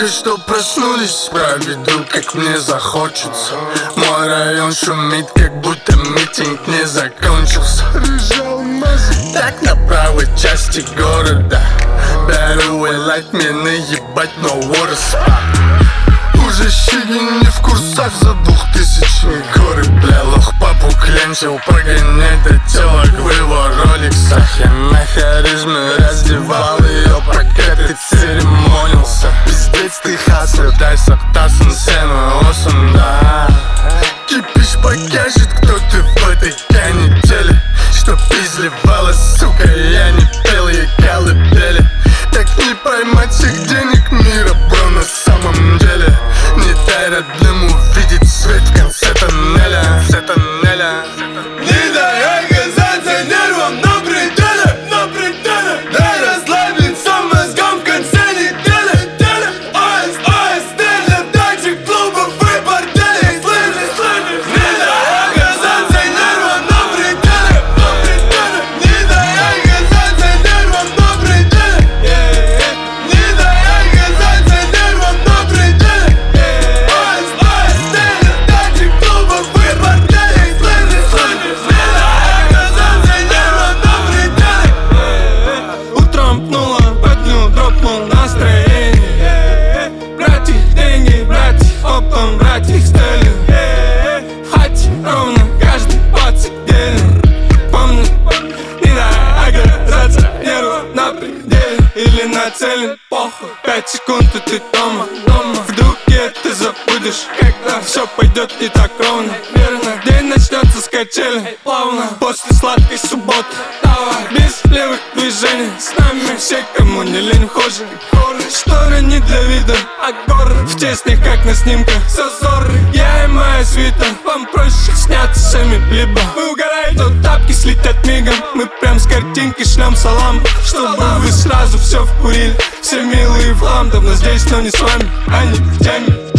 только что проснулись, проведу, как мне захочется. Мой район шумит, как будто митинг не закончился. Так на правой части города беру и лайт мне наебать, но what a spot. Уже щеги не в курсах за 2000-е горы, бля, лох папу клянчил, погонять до тела в его роликсах. Я на харизме раздевал ее, пока ты церемонился. Пиздец ты хаслер, дай сортасен сцену осом, да. Кипиш покажет, кто ты в этой канители. Что изливала, сука, я не пел, я колыбели. Так не поймать всех денег мира, бро, на самом деле. Не дай родным увидеть свет в конце тоннеля. Не дай оказаться нервом на пределе, дай расслабиться мозгом в конце недели. ОС, стиль для тачек, клубов и борделей. Не дай оказаться нервом на пределе, не дай оказаться нервом на пределе, не дай оказаться нервом на пределе. ОС, стиль для тачек, клубов и борделей. Утром пнула, подню, дропнул настроение. Брать их деньги, брать их оптом, брать их стелю. В хате ровно каждый пацик делен. Помню, не дай оказаться нервом на пределе. Или нацелен, похуй, 5 секунд и ты дома. Вдруг ты забудешь, когда все пойдет не так ровно. Верно, день начнется с качели, плавно, после сладкой субботы. Давай, без левых движений, с нами все, кому не лень, хуже. Шторы не для вида, а горы в тесных, как на снимках. Зазоры, я и моя свита, вам проще сняться сами, либо вы угораете, то тапки слетят мигом. Мы прям с картинки шлем салам, чтобы вы сразу все вкурили. Все милые в хлам, давно здесь, но не с вами, они в теме.